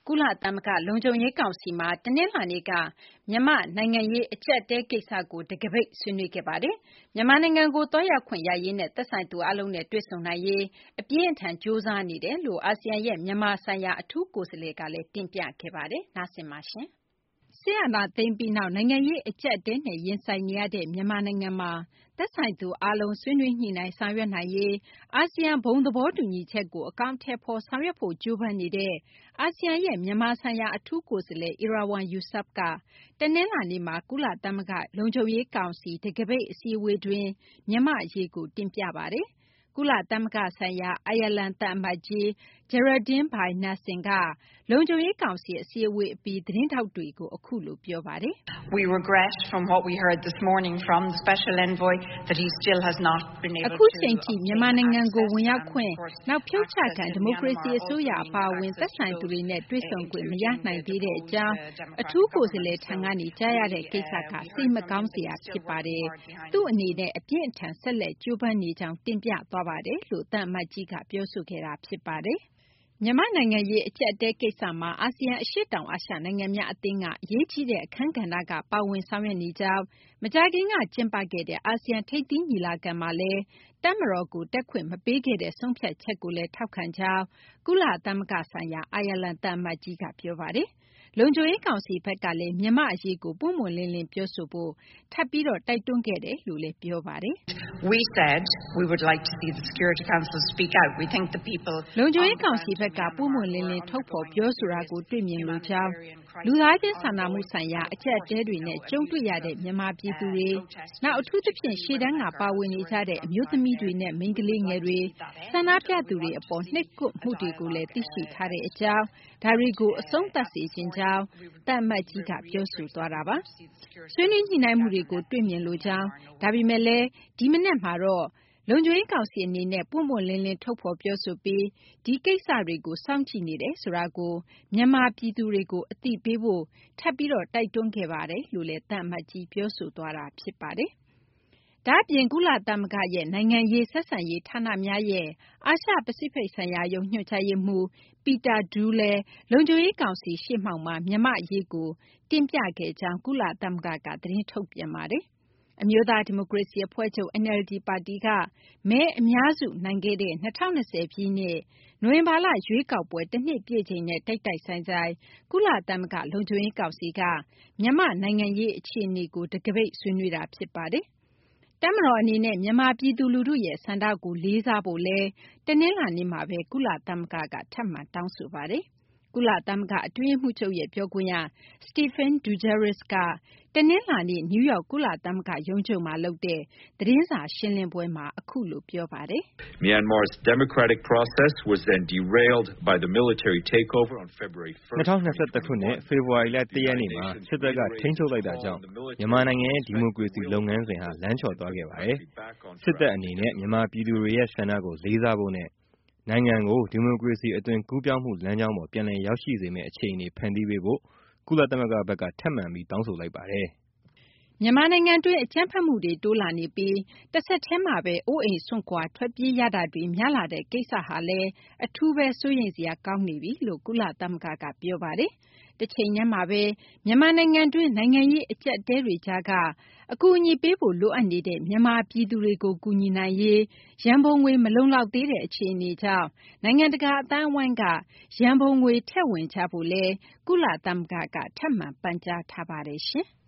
ကုလသမဂ္ဂလုံခြုံရေးကောင်စီမှာတနင်္လာနေ့ကမြန်မာ့နိုင်ငံရေးအကျပ်အတည်းကိစ္စကိုတံခါးပိတ်ဆွေးနွေးခဲ့ပါတယ်။မြန်မာနိုင်ငံကိုသွားရောက်ခွင့်ရရေးနဲ့သက်ဆိုင်သူအားလုံးနဲ့တွေ့ဆုံနိုင်ရေးအပြင်းအထန်ကြိုးစားနေတယ်လို့အာဆီယံရဲ့မြန်မာဆိုင်ရာအထူးကိုယ်စားလှယ်ကလည်းတင်ပြခဲ့ပါတယ်။စစ်အာဏာသိမ်းပြီးနောက်နိုင်ငံရေးအကျပ်အတည်းနဲ့ရင်ဆိုင်နေရတဲ့မြန်မာနိုင်ငံမှာသက်ဆိုင်သူအားလုံးဆွေးနွေးညှိနှိုင်းဆောင်ရွက်နိုင်ရေးအာဆီယံဘုံသဘောတူညီချက်ကိုအကောင်အထည်ဖော်ဆောင်ရွက်ဖို့ကြိုးပမ်းနေတဲ့အာဆီယံရဲ့မြန်မာဆိုင်ရာအထူးကိုယ်စားလှယ် Erywan Yusof ကတနင်္လာနေ့မှာကုလသမဂ္ဂလုံခြုံရေးကောင်စီတံခါးပိတ်အစည်းအဝေးတွင်မြန်မာ့အရေးကိုတင်ပြပါတယ်။ကုလသမဂ္ဂဆိုင်ရာအိုင်ယာလန်သံအမတ်ကြီး Geraldine Byrne Nsson ကလုံခြုံရေးကောင်စီအစည်းအဝေးအပြီးသတင်းထောက်တွေကိုအခုလိုပြောပါတယ်။ We regret from what we heard this morning from the special envoy that he still has not been able to အခုချိန်ထိမြန်မာနိုင်ငံကိုဝင်ရောက်ခွင့်နောက်ဖြုတ်ချခံဒီမိုကရေစီအစိုးရအပါအဝင်သက်ဆိုင်သူတွေနဲ့တွေ့ဆုံခွင့်မရနိုင်သေးတဲ့အကြောင်းအထူးကိုယ်စားလှယ်ထံကနေကြားရတဲ့ကိစ္စကစိတ်မကောင်းစရာဖြစ်ပါတယ်။သူ့အနေနဲ့အပြင်းအထန်ဆက်လက်ကြိုးပမ်းနေကြောင်းတင်ပြသွားပါတယ်လို့သံအမတ်ကြီးကပြောဆိုခဲ့တာဖြစ်ပါတယ်။မြန်မာနိုင်ငံရေးအကျပ်အတည်းကိစ္စမှာအာဆီယံအရှေ့တောင်အာရှနိုင်ငံများအသင်းကအရေးကြီးတဲ့အခန်းကဏ္ဍကပါဝင်ဆောင်ရွက်နေကြောင်းမကြာခင်ကကျင်းပခဲ့တဲ့အာဆီယံထိပ်သီးညီလာခံမှာလည်းတပ်မတော်ကိုတက်ခွင့်မပေးခဲ့တဲ့ဆုံးဖြတ်ချက်ကိုလည်းထောက်ခံကြောင်းကုလသမဂ္ဂဆိုင်ရာအိုင်ယာလန်သံအမတ်ကြီးကပြောပါတယ်။လုံခြုံရေးကောင်စီဘက်ကလည်းမြန်မာအရေးကိုပွင့်ပွင့်လင်းလင်းပြောဆိုဖို့ထပ်ပြီးတိုက်တွန်းခဲ့တယ်လို့လည်းပြောပါတယ်။ We said we would like to see the Security Council speak out. We think the people လုံခြုံရေးကောင်စီဘက်ကပွင့်ပွင့်လင်းလင်းထုတ်ဖော်ပြောဆိုတာကိုတွေ့မြင်လိုကြောင်းလူသားချင်းစာနာမှုဆိုင်ရာအကျပ်အတည်းတွေနဲ့ကြုံတွေ့ရတဲ့မြန်မာပြည်သူတွေနောက်အထူးသဖြင့်ရှေ့တန်းကပါဝင်နေကြတဲ့အမျိုးသမီးတွေနဲ့မိန်းကလေးငယ်တွေဆန္ဒပြသူတွေအပေါ်နှိပ်ကွပ်မှုတွေကိုလည်းသိရှိထားတဲ့အကြောင်းဒါတွေကိုအဆုံးသတ်စေချင်ကြောင်းသံအမတ်ကြီးကပြောဆိုသွားတာပါဆွေးနွေးညှိနှိုင်းမှုတွေကိုတွေ့မြင်လိုကြောင်းဒါပေမဲ့လည်းဒီမနက်မှာတော့လုံခြုံရေးကောင်စီအနေနဲ့ပွင့်ပွင့်လင်းလင်းထုတ်ဖော်ပြောဆိုပြီးဒီကိစ္စတွေကိုစောင့်ကြည့်နေတယ်ဆိုတာကိုမြန်မာပြည်သူတွေကိုအသိပေးဖို့ထပ်ပြီးတိုက်တွန်းခဲ့ပါတယ်လို့လည်းသံအမတ်ကြီးပြောဆိုသွားတာဖြစ်ပါတယ်။ဒါ့အပြင်ကုလသမဂ္ဂရဲ့နိုင်ငံရေးဆက်ဆံရေးဌာနများရဲ့အာရှပစိဖိတ်ဆိုင်ရာယုံညွှန်ကြားရေးမှူး Peter Due လည်းလုံခြုံရေးကောင်စီရှေ့မှောက်မှာမြန်မာ့အရေးကိုတင်ပြခဲ့ကြောင်းကုလသမဂ္ဂကသတင်းထုတ်ပြန်ပါတယ်။အမျိုးသားဒီမိုကရေစီအဖွဲ့ချုပ် NLD ပါတီကမဲအများစုနိုင်ခဲ့တဲ့2020ပြည့်နှစ်နိုဝင်ဘာလရွေးကောက်ပွဲတစ်နှစ်ပြည့်ချိန်နဲ့တိုက်ဆိုင်ကုလသမဂ္ဂလုံခြုံရေးကောင်စီကမြန်မာနိုင်ငံရေးအခြေအနေကိုတံခါးပိတ်ဆွေးနွေးတာဖြစ်ပါတယ်။တပ်မတော်အနေနဲ့မြန်မာပြည်သူလူထုရဲ့ဆန္ဒကိုလေးစားဖို့လည်းတနင်္လာနေ့မှာပဲကုလသမဂ္ဂကထပ်မံတောင်းဆိုပါတယ်။ကုလသမဂ္ဂအတွင်းရေးမှူးချုပ်ရဲ့ပြောခွင့်ရ Stéphane Dujarric ကတနင်္လာနေ့နယူးယောက်ကုလသမဂ္ဂရုံးချုပ်မှာလုပ်တဲ့သတင်းစာရှင်းလင်းပွဲမှာအခုလိုပြောပါတယ်။ Myanmar's democratic process was then derailed by the military takeover on February 1st. 2021ခုနှစ်ဖေဖော်ဝါရီလ1ရက်နေ့မှာစစ်တပ်ကထိန်းချုပ်လိုက်တာကြောင့်မြန်မာနိုင်ငံရဲ့ဒီမိုကရေစီလုပ်ငန်းစဉ်ဟာလမ်းချော်သွားခဲ့ပါတယ်။စစ်တပ်အနေနဲ့မြန်မာပြည်သူတွေရဲ့ဆန္ဒကိုလေးစားဖို့နဲ့နိုင်ငံကိုဒီမိုကရေစီအသွင်ကူးပြောင်းမှုလမ်းကြောင်းပေါ်ပြန်လည်ရောက်ရှိစေမယ့်အခြေအနေဖန်တီးပေးဖို့ကုလသမဂ္ဂဘက်ကထပ်မံပြီးတောင်းဆိုလိုက်ပါတယ်။မြန်မာနိုင်ငံတွင်းအကြမ်းဖက်မှုတွေတိုးလာနေပြီးတစ်ဆက်တည်းမှာပဲအိုးအိမ်စွန့်ခွာထွက်ပြေးရတာတွေများလာတဲ့ကိစ္စဟာလည်းအထူးပဲစိုးရိမ်စရာကောင်းနေပြီလို့ကုလသမဂ္ဂကပြောပါတယ်။တစ်ချိန်တည်းမှာပဲမြန်မာနိုင်ငံတွင်းနိုင်ငံရေးအကျပ်အတည်းတွေကြားကအကူအညီပေးဖို့လိုအပ်နေတဲ့မြန်မာပြည်သူတွေကိုကူညီနိုင်ရေးရန်ပုံငွေမလုံလောက်သေးတဲ့အခြေအနေကြောင့်နိုင်ငံတကာအသိုင်းအဝိုင်းကရန်ပုံငွေထည့်ဝင်ကြဖို့လည်းကုလသမဂ္ဂကထပ်မံပန်ကြားထားပါတယ်ရှင်။